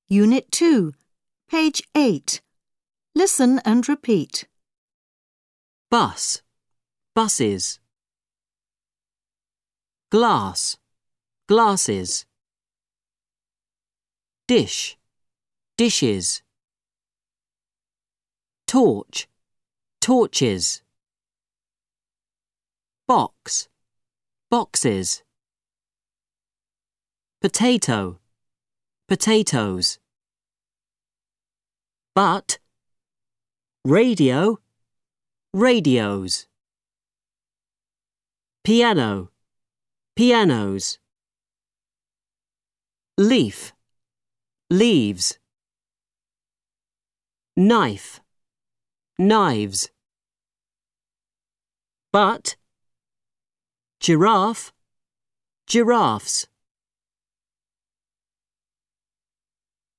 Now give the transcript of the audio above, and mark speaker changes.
Speaker 1: Unit 2, page 8. Listen and repeat.
Speaker 2: Bus, buses. Glass, glasses. Dish, dishes. Torch, torches. Box, boxes. Potato, potatoes. But, radio, radios. Piano, pianos. Leaf, leaves. Knife, knives. But, giraffe, giraffes.